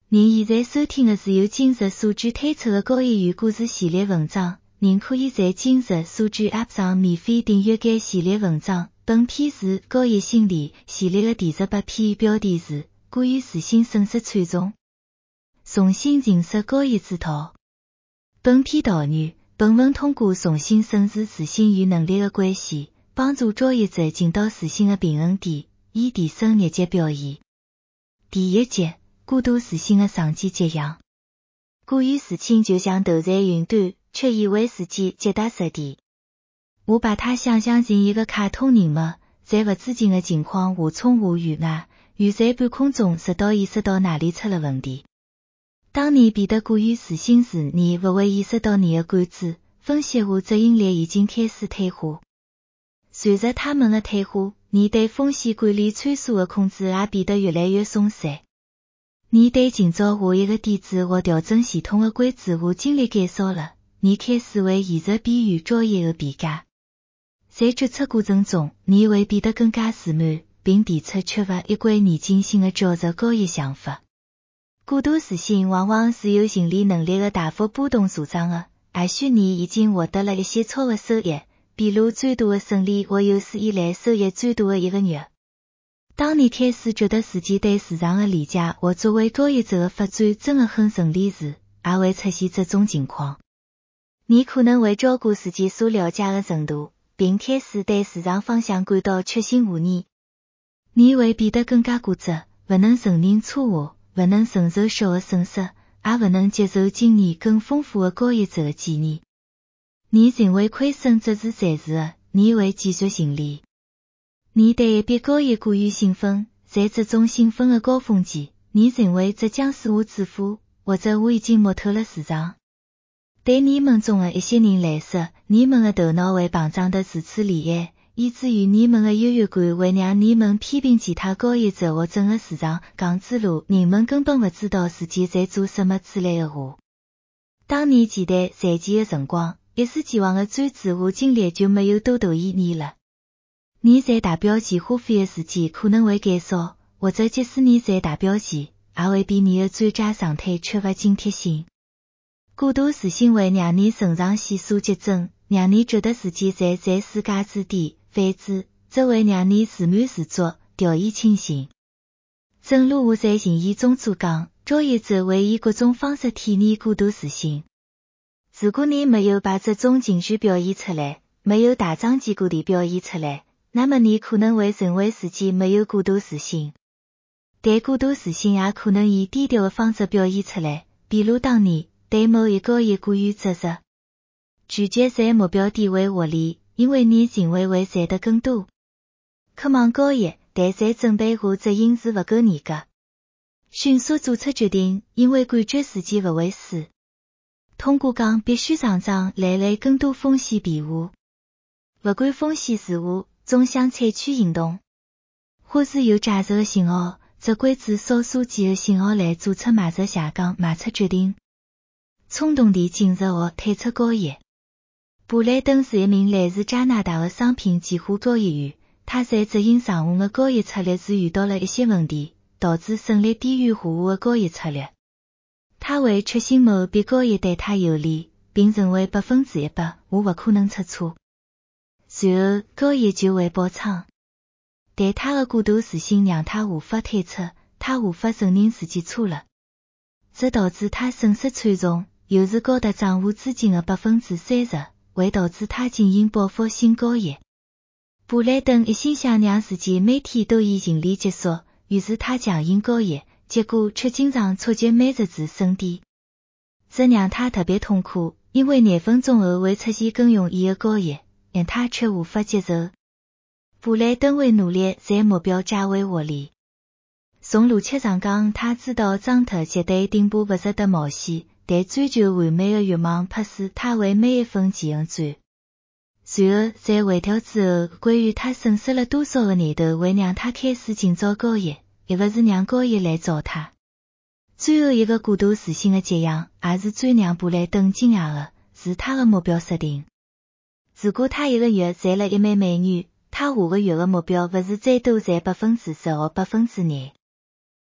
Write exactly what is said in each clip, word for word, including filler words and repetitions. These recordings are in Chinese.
您现在收听的是由今日所知推出的高一语故事系列文章，您可以在今日所知 App 上免费订阅该系列文章。本篇是高一心理系列的第十八篇，标题是关于自信损失惨重，重新认识高一之道。本篇导语，本文通过重新审视自信与能力的关系，帮助高一者进到自信的平衡点，以提升业绩表现。第一节，过度自信的常见迹象。过于自信就像头在云端，却以为自己脚踏实地。我把它想象成一个卡通人物，在不知情的情况下冲下悬崖，悬在半空中直到意识到哪里出了问题。当你变得过于自信时，你不会意识到你的感知分析下执行力已经开始退化。随着他们的退化，你对风险管理参数的控制也变得越来越松散。你对今朝下一个点子或调整系统的规则下精力减少了，你开始为现实边缘招一个变化。在决策过程中，你会变得更加自满，并提出缺乏一贯严谨性的价值高一想法。过度自信往往是由心理能力的大幅波动所长的，也许你已经获得了一些超额收益，比如最大的胜利或有史以来收益最大的一个月。当你开始觉得自己对市场的理解或作为交易者的发展真的很顺利时，也会出现这种情况。你可能会超过自己所了解的程度，并开始对市场方向感到确信无疑。你会变得更加固执，不能承认错误，不能承受小的损失，也不能接受经验更丰富的交易者的建议。你认为亏损只是暂时的，你会继续盈利。你对一笔交易过于兴奋，在这种兴奋的高峰期，你认为这将使我致富，或者我已经摸透了市场。对你们中的一些人来说，你们的头脑会膨胀得如此厉害，以至于你们的优越感会让你们批评其他交易者或整个市场。讲之路，人们根本不知道自己在做什么之类的话。当你期待赚钱的辰光，一如既往的专注和精力就没有多大意义了。你在大表前花费的时间可能会减少，或者即使你在大表前，也会比你的专家状态缺乏警惕性。过度自信会让你肾上腺素激增，让你觉得自己在在世界之巅，反之，这会让你自满自作，掉以轻心。正如我在前言中所讲，交易者会以各种方式体验过度自信。如果你没有把这种情绪表现出来，没有大张旗鼓地表现出来，那么你可能会认为自己没有过度自信。但过度自信也可能以低调的方式表现出来，比如当你对某一交易过于执着，拒绝在目标点位获利，因为你认为会赚得更多。渴望交易，但在准备下执行是不够严格。迅速做出决定，因为感觉自己不会输。通过讲必须上涨来来更多风险变化。不管风险如何，总想采取行动。或是有价值的信号，只关注少数几个信号来做出买入下降卖出决定。冲动地进入或退出交易。布莱登是一名来自加拿大的商品期货交易员，他在执行上午的交易策略时遇到了一些问题，导致胜率低于下午的交易策略。他会确信某笔交易对他有利，并认为百分之一百我不可能出错。随后交易就会爆仓。但他的过度自信让他无法退出，他无法承认自己错了。这导致他损失惨重，有时高达账户资金的百分之三十，会导致他进行报复性交易。布莱登一心想让自己每天都以盈利结束，于是他强行交易，结果却经常触及每日止损点。这让他特别痛苦，因为廿分钟后会出现更容易的交易，但他却无法接受。布莱登会努力在目标价位获利。从逻辑上讲，他知道涨脱绝对顶部不值得冒险，但追求完美的欲望迫使他为每一分钱而战。随后在回调之后，关于他损失了多少的念头会让他开始今朝交易，而不是让交易来找他。最后一个过度自信的迹象，也是最让布莱登惊讶的，是他的目标设定。如果他一个月赚了一万美元，他下个月的目标不是最多赚百分之十或百分之廿。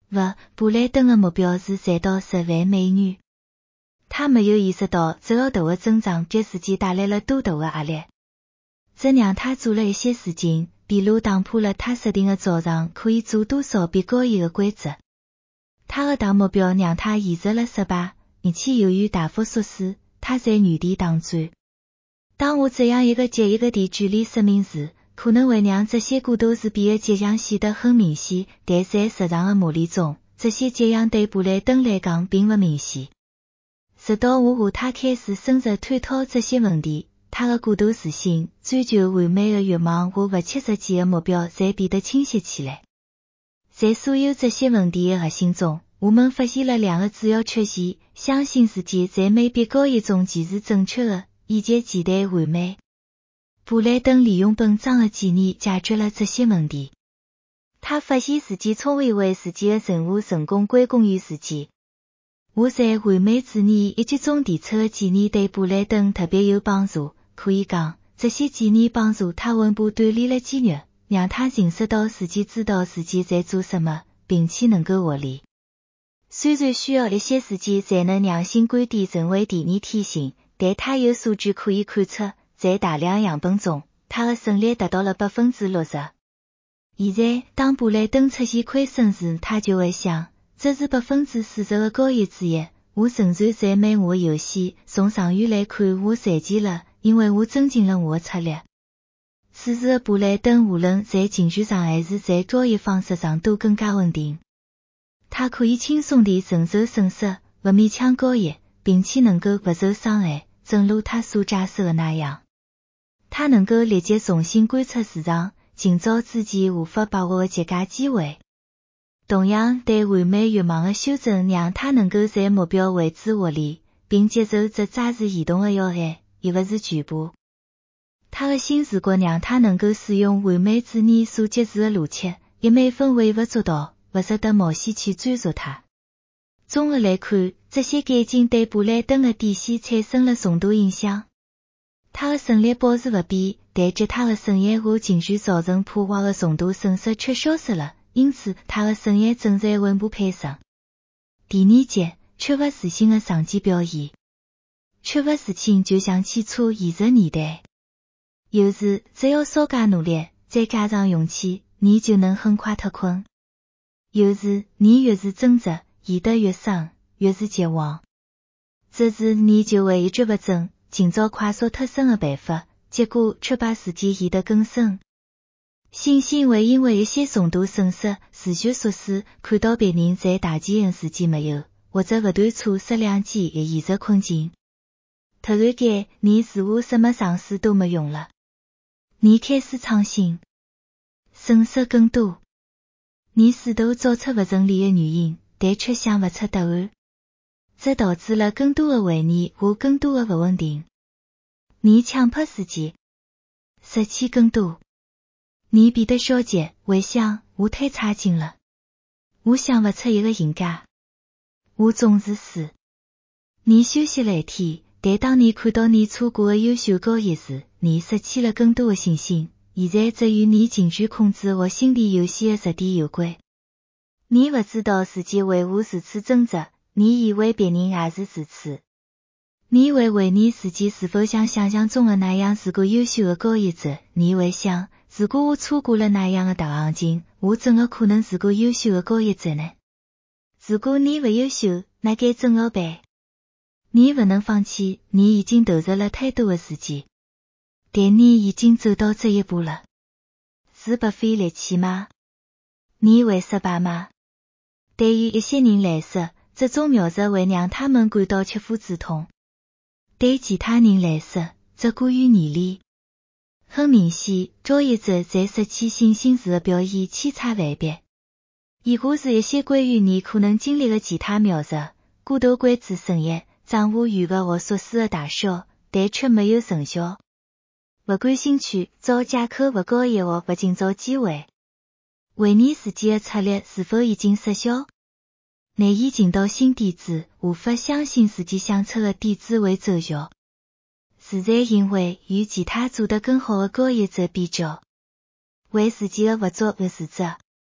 不，布莱登的目标是赚到十万美元。他没有意识到这个大的增长给自己带来了多大的压力。这让他做了一些事情，比如打破了他设定的早上可以做多少笔交易的规则。他的大目标让他现实了失败，而且由于大幅缩水，他在原地打转。当我这样一个简易的地距离说明时，可能会让这些过渡时比的迹象显得很明显，但在实际的模拟中，这些迹象对布莱登来讲并不明显。直到我和他开始深入探讨这些问题，他的过度自信、追求完美的欲望和不切实际的目标才变得清晰起来。在所有这些问题的核心中，我们发现了两个主要缺陷：相信自己在每笔交易中既是正确的，以及期待完美。布莱登利用本章的建议解决了这些问题。他发现自己总以为自己的任务成功归功于自己。我在完美主义一集中提出的建议对布莱登特别有帮助，可以讲，这些建议帮助他稳步锻炼了肌肉，让他认识到自己知道自己在做什么，并且能够获利。虽然需要一些时间才能让新观点成为第二天性，但他有数据可以看出，在大量样本中，他的胜率达到了百分之六十。现在，当布莱登出现亏损时，他就会想，这是百分之四十的交易之一，我仍然在买我的游戏，从长远来看我赚钱了，因为我增进了我的策略。此时的布莱登无论在情绪上还是在交易方式上都更加稳定。他可以轻松地承受损失，不勉强交易，并且能够不受伤害，正如他所假设的那样。他能够立即重新观察市场，尽早之前无法把握的极佳机会。同样，对完美欲望的修正让他能够在目标位置获利，并接受这暂时移动的要害，而不是全部。他的新视角让他能够使用完美主义所揭示的逻辑，一每分微不足道，不值得冒险去追逐它。综合来看，这些改进对布莱登的底线产生了重大影响。他的胜率保持不变，但给他的生意和情绪造成破坏的重大损失却消失了，因此他的生意正在稳步攀升。第二节，缺乏自信的上级表现。缺乏自信就像汽车二十年代，有时只要稍加努力，再加上勇气，你就能很快脱困。有时你越是挣扎，陷得越深，越是绝望。这时你就会一蹶不振，寻找快速脱身的办法，结果却把事情陷得更深。信心会因为一些重大损失、持续缩水，看到别人在大钱的时间没有，或者不断错失良机的现实困境。突然间，你似乎什么尝试都没用了。你开始创新，损失更多。你试图找出不顺利的原因，但却想不出答案。这导致了更多的怀疑和更多的不稳定。你强迫自己失去更多。你变得消极，会想，我太差劲了。我想不出一个应该。我总是输。你休息了一天，但当你看到你错过的优秀交易时，你失去了更多的信心。现在这与你情绪控制和心理游戏的实体有关。你不知道自己为何如此挣扎，你以为别人也是如此。你会为你自己是否像想象中的那样是个优秀的交易者，你会想，如果我错过了那样的大行情，我怎么可能是个优秀的交易者呢？如果你不优秀，那该怎么办？你不能放弃，你已经投入了太多的时间。但你已经走到这一步了。是不费力气吗？你会失败吗？对于一些人来说，这种描述会让他们感到切肤之痛。对其他人来说，这过于严厉。很明显，交易者在失去信心时的表现千差万别。以下是一些关于你可能经历的其他描述：过度关注生意，掌握余额和缩水的大小，但却没有成效。不感兴趣，找借口不交易或不寻找机会。怀疑自己的策略是否已经失效？难以寻到新点子，无法相信自己想出的点子会奏效。自惭形秽，与其他做得更好的交易者比较。为自己的不足而自责。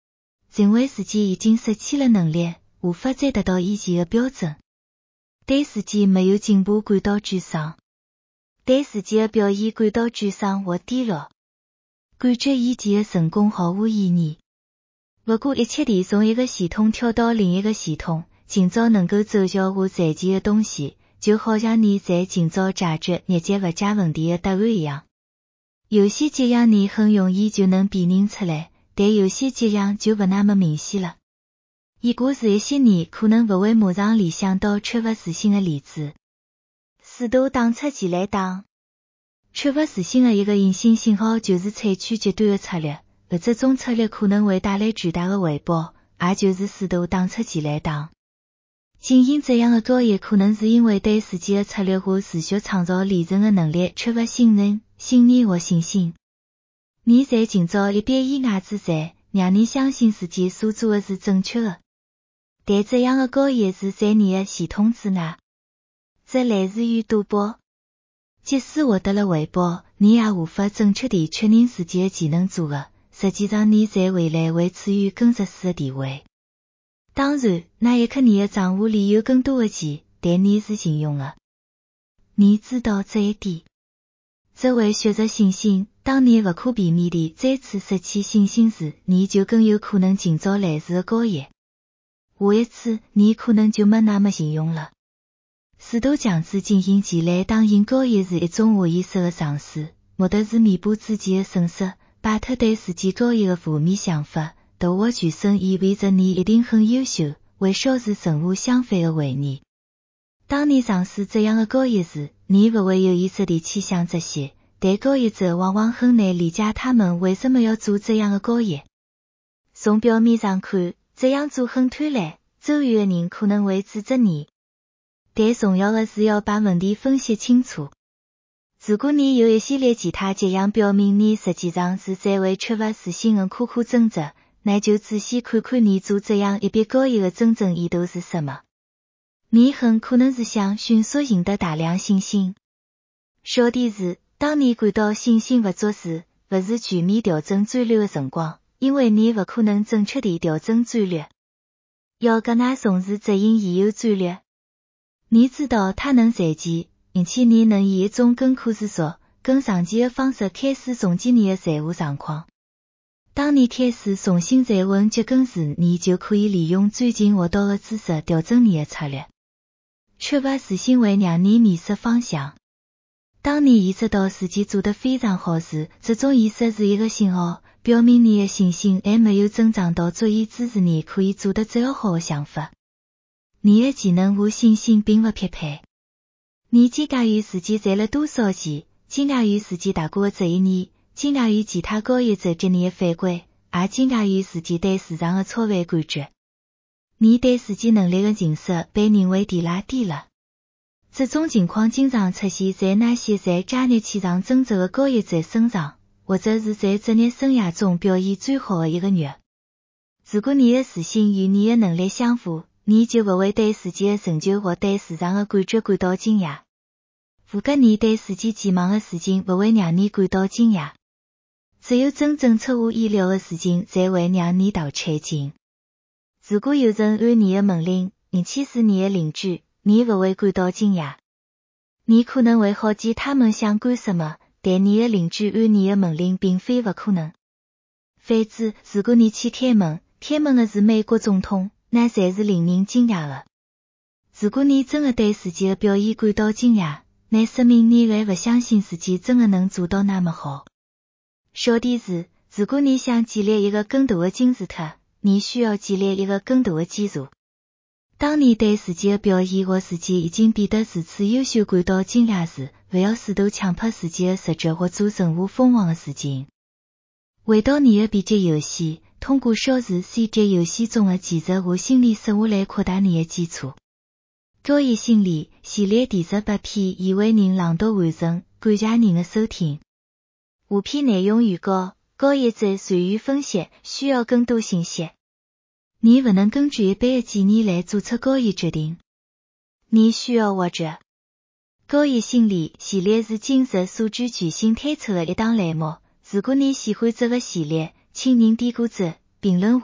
认为自己已经失去了能力，无法再达到以前的标准，对自己没有进步感到沮丧，对自己的表现感到沮丧或低落，感觉以前的成功毫无意义。不顾一切地从一个系统跳到另一个系统，今朝能够奏效或赚钱的东西，就好像你在今朝解决日节物价问题的答案一样。有些这样你很容易就能辨认出来，但有些这样就不那么明显了。以下是一些你可能不会马上联想到缺乏自信的例子。试图打出前来打。缺乏自信的一个隐性信号就是采取极端的策略，而这种策略可能会带来巨大的回报，也就是试图打出前来打。进行这样的交易可能是因为对自己的策略或持续创造利润的能力缺乏信任、信念或信心。你在今朝一边以外之财，让你相信自己所做的是正确的。但这样的交易是在你的系统之外。这类似于赌博。即使获得了回报，你也无法正确地确认自己的技能组合，实际上你在未来会处于更弱势的地位。当然，那一刻你的账户里有更多的钱，但你是信用的。你知道这一点。这会削弱信心，当你不可避免地再次失去信心时，你就更有可能今朝类似的交易。下一次，你可能就没那么信用了。试图强制进行前来打赢交易是一种下意识的尝试，目的是弥补自己的损失，摆脱对自己交易的负面想法。大获全胜意味着你一定很优秀，会消除任何相反的怀疑。当你尝试这样的交易时，你不会有意识地去想这些，但交易者往往很难理解他们为什么要做这样的交易。从表面上看，这样做很贪婪，周围的人可能会指责你。但重要的是要把问题分析清楚。如果你有一系列其他迹象表明你实际上是在为缺乏自信而苦苦挣扎，那就仔细看看你做这样一笔交易的真正意图是什么。你很可能是想迅速赢得大量信心。小点是，当你感到信心不足时，不是全面调整战略的辰光，因为你不可能正确地调整战略。要更加重视执行现有战略。你知道它能赚钱，并且你能以一种更可持续、更长期的方式开始重建你的财务状况。当你开始重新站稳脚跟时，你就可以利用最近学到的知识调整你的策略。缺乏自信会让你迷失方向。当你意识到自己做得非常好时，这种意识是一个信号，表明你的信心还没有增长到足以支持你可以做得最好的想法。你的技能和信心并不匹配。你惊讶于自己赚了多少钱，惊讶于自己大过的这一年，惊讶于其他交易者给你的反馈，也惊讶于自己对市场的超凡感觉。你对自己能力的认识被认为低拉低了。这种情况经常出现在那些在加热器上挣扎的交易者身上，或者是在职业生涯中表现最好的一个月。如果你的自信与你的能力相符，你就不会对自己的成就或对市场的感觉感到惊讶。如果你对自己期望的事情不会让你感到惊讶。只有真正出乎意料的事情才会让你大吃一惊。如果有人按你的命令，并且是你的邻居，你不会感到惊讶。你可能会好奇他们想干什么，但你的邻居按你的命令并非不可能。反之，如果你去开门，开门的是美国总统，那才是令人惊讶的。如果你真的对自己的表现感到惊讶，那说明你还不相信自己真的能做到那么好。小点是，如果你想建立一个更大的金字塔，你需要建立一个更大的基础。当你对自己的表现或自己已经变得如此优秀感到惊讶时，不要试图强迫自己的直觉或做任何疯狂的事情。回到你的 B 级游戏，通过小时 C 级游戏中的技术和心理手法来扩大你的基础。交易心理系列第十八篇已为您朗读完成，感谢您的收听。下篇内容预告：交易者善于分析，需要更多信息。你不能根据一般的建议来做出交易决定。你需要活着。交易心理系列是今日数据全新推出的一档栏目。如果你喜欢这个系列，请您点个赞、评论下，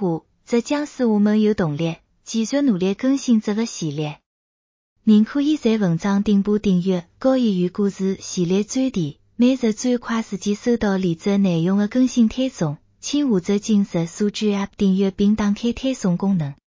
这将使我们有动力继续努力更新这个系列。您可以在文章顶部订阅高一语故事系列专题，每日最快时间收到例子内容的更新推送，请下载今日数据 App 订阅并打开推送功能。